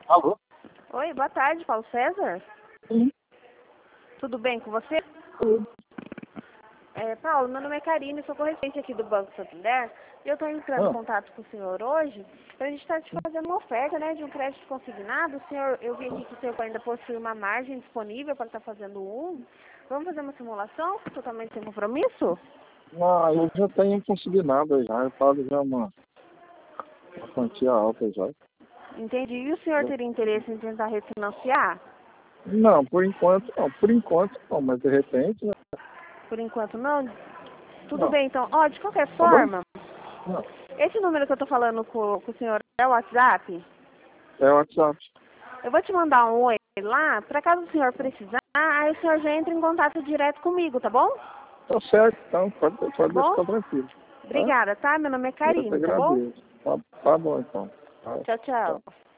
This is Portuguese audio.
Alô? Oi, boa tarde, Paulo César. Sim. Tudo bem com você? Paulo, meu nome é Karine, sou correspondente aqui do Banco Santander. E eu estou entrando em contato com o senhor hoje para a gente estar te fazendo uma oferta, né, de um crédito consignado. O senhor, eu vi aqui que o senhor ainda possui uma margem disponível para estar fazendo um. Vamos fazer uma simulação totalmente sem compromisso? Ah, eu já tenho consignado já, eu pago já uma quantia alta já. Entendi. E o senhor teria interesse em tentar refinanciar? Não, por enquanto não, mas de repente, né? Por enquanto não? Tudo Não, bem, então. Ó, de qualquer tá bom? forma, Não, esse número que eu estou falando com o senhor é o WhatsApp? é o WhatsApp. Eu vou te mandar um oi lá, para caso o senhor precisar, aí o senhor já entra em contato direto comigo, tá bom? Tá certo, então, Tá pode bom? deixar tranquilo, tá? Obrigada, tá? Meu nome é Eu te Karine, tá bom? agradeço. Tá bom, então. Tá, Tchau, tá. tchau.